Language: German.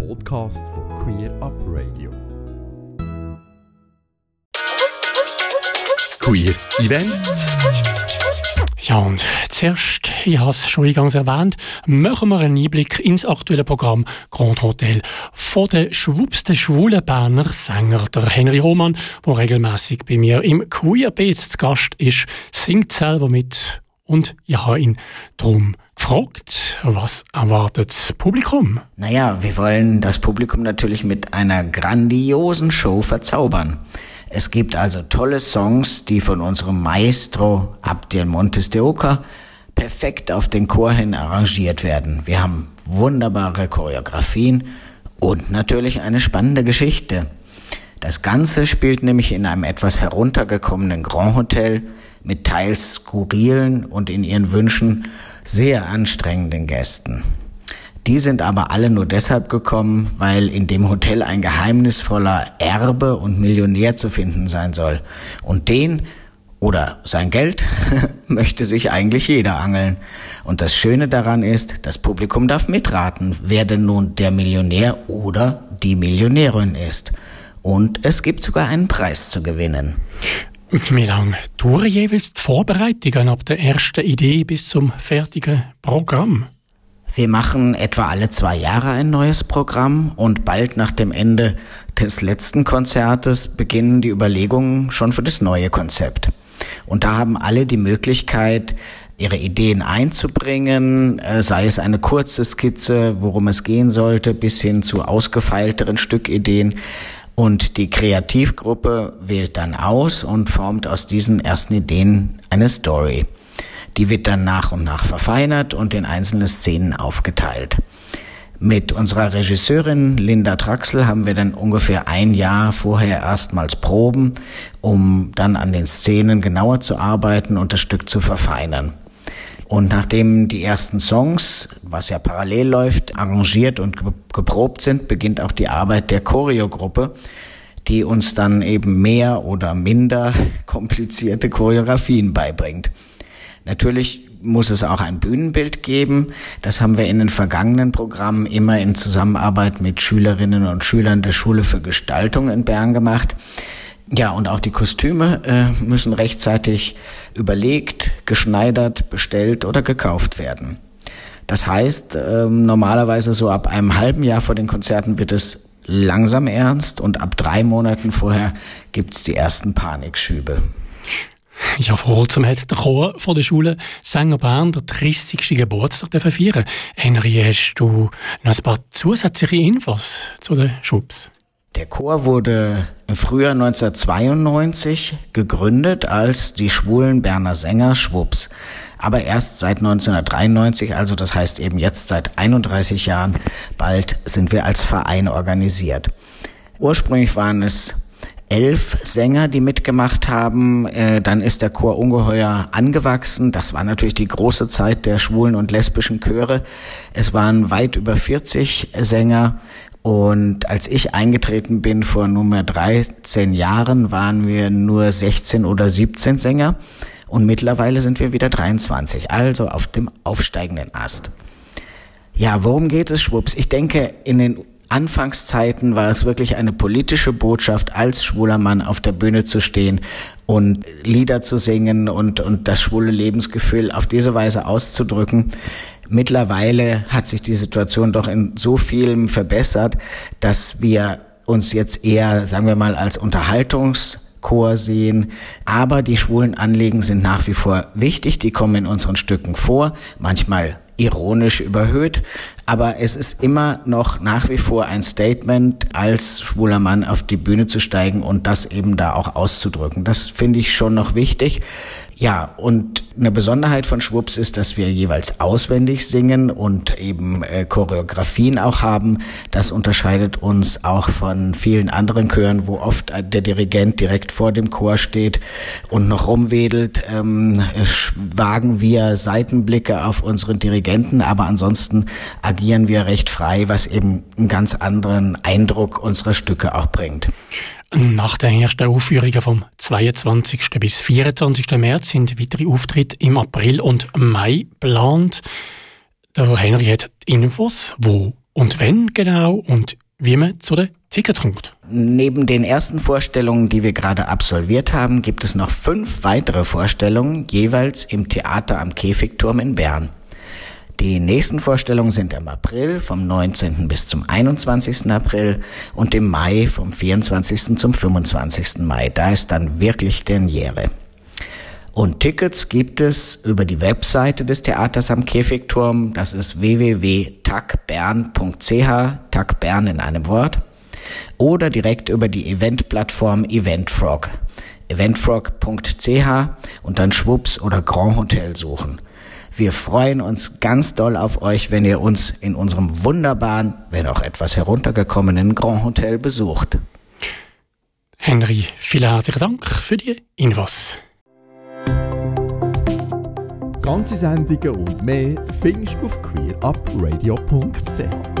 Podcast von Queer Up Radio. Queer Event. Ja, und zuerst, ich habe es schon eingangs erwähnt, machen wir einen Einblick ins aktuelle Programm Grand Hotel von den schwuppsten schwulen Berner Sänger. Der Henry Hohmann, der regelmäßig bei mir im Queerbeat zu Gast ist, singt selber mit und ich habe ihn darum gefragt, was erwartet das Publikum? Naja, wir wollen das Publikum natürlich mit einer grandiosen Show verzaubern. Es gibt also tolle Songs, die von unserem Maestro Abdiel Montes de Oca perfekt auf den Chor hin arrangiert werden. Wir haben wunderbare Choreografien und natürlich eine spannende Geschichte. Das Ganze spielt nämlich in einem etwas heruntergekommenen Grand Hotel mit teils skurrilen und in ihren Wünschen sehr anstrengenden Gästen. Die sind aber alle nur deshalb gekommen, weil in dem Hotel ein geheimnisvoller Erbe und Millionär zu finden sein soll. Und den oder sein Geld möchte sich eigentlich jeder angeln. Und das Schöne daran ist, das Publikum darf mitraten, wer denn nun der Millionär oder die Millionärin ist. Und es gibt sogar einen Preis zu gewinnen. Wie lange dauern jeweils die Vorbereitungen ab der ersten Idee bis zum fertigen Programm? Wir machen etwa alle 2 Jahre ein neues Programm und bald nach dem Ende des letzten Konzertes beginnen die Überlegungen schon für das neue Konzept. Und da haben alle die Möglichkeit, ihre Ideen einzubringen, sei es eine kurze Skizze, worum es gehen sollte, bis hin zu ausgefeilteren Stückideen. Und die Kreativgruppe wählt dann aus und formt aus diesen ersten Ideen eine Story. Die wird dann nach und nach verfeinert und in einzelne Szenen aufgeteilt. Mit unserer Regisseurin Linda Traxel haben wir dann ungefähr 1 Jahr vorher erstmals Proben, um dann an den Szenen genauer zu arbeiten und das Stück zu verfeinern. Und nachdem die ersten Songs, was ja parallel läuft, arrangiert und geprobt sind, beginnt auch die Arbeit der Choreogruppe, die uns dann eben mehr oder minder komplizierte Choreografien beibringt. Natürlich muss es auch ein Bühnenbild geben. Das haben wir in den vergangenen Programmen immer in Zusammenarbeit mit Schülerinnen und Schülern der Schule für Gestaltung in Bern gemacht. Ja, und auch die Kostüme müssen rechtzeitig überlegt, geschneidert, bestellt oder gekauft werden. Das heißt, normalerweise so ab einem halben Jahr vor den Konzerten wird es langsam ernst und ab 3 Monaten vorher gibt's die ersten Panikschübe. Ja, vor kurzem hat der Chor von der Schule Sänger Bern den 30. Geburtstag feiern. Henry, hast du noch ein paar zusätzliche Infos zu den Schwupps? Der Chor wurde im Frühjahr 1992 gegründet als die schwulen Berner Sänger Schwupps. Aber erst seit 1993, also das heißt eben jetzt seit 31 Jahren, bald sind wir als Verein organisiert. Ursprünglich waren es 11 Sänger, die mitgemacht haben. Dann ist der Chor ungeheuer angewachsen. Das war natürlich die große Zeit der schwulen und lesbischen Chöre. Es waren weit über 40 Sänger. Und als ich eingetreten bin vor nunmehr 13 Jahren, waren wir nur 16 oder 17 Sänger. Und mittlerweile sind wir wieder 23, also auf dem aufsteigenden Ast. Ja, worum geht es, Schwupps? Ich denke, in den Anfangszeiten war es wirklich eine politische Botschaft, als schwuler Mann auf der Bühne zu stehen und Lieder zu singen und das schwule Lebensgefühl auf diese Weise auszudrücken. Mittlerweile hat sich die Situation doch in so vielem verbessert, dass wir uns jetzt eher, sagen wir mal, als Unterhaltungschor sehen. Aber die schwulen Anliegen sind nach wie vor wichtig, die kommen in unseren Stücken vor, manchmal ironisch überhöht, aber es ist immer noch nach wie vor ein Statement, als schwuler Mann auf die Bühne zu steigen und das eben da auch auszudrücken. Das finde ich schon noch wichtig. Ja, und eine Besonderheit von Schwupps ist, dass wir jeweils auswendig singen und eben Choreografien auch haben. Das unterscheidet uns auch von vielen anderen Chören, wo oft der Dirigent direkt vor dem Chor steht und noch rumwedelt. Wagen wir Seitenblicke auf unseren Dirigenten, aber ansonsten agieren wir recht frei, was eben einen ganz anderen Eindruck unserer Stücke auch bringt. Nach den ersten Aufführungen vom 22. bis 24. März sind weitere Auftritte im April und Mai geplant. Der Henry hat Infos, wo Und wenn genau und wie man zu den Tickets kommt. Neben den ersten Vorstellungen, die wir gerade absolviert haben, gibt es noch 5 weitere Vorstellungen, jeweils im Theater am Käfigturm in Bern. Die nächsten Vorstellungen sind im April vom 19. bis zum 21. April und im Mai vom 24. zum 25. Mai. Da ist dann wirklich Derniere. Und Tickets gibt es über die Webseite des Theaters am Käfigturm. Das ist www.tagbern.ch, Tag Bern in einem Wort. Oder direkt über die Eventplattform Eventfrog. Eventfrog.ch und dann Schwupps oder Grand Hotel suchen. Wir freuen uns ganz doll auf euch, wenn ihr uns in unserem wunderbaren, wenn auch etwas heruntergekommenen Grand Hotel besucht. Henry, vielen herzlichen Dank für die Infos. Ganze Sendungen und mehr findest du auf queerupradio.ch.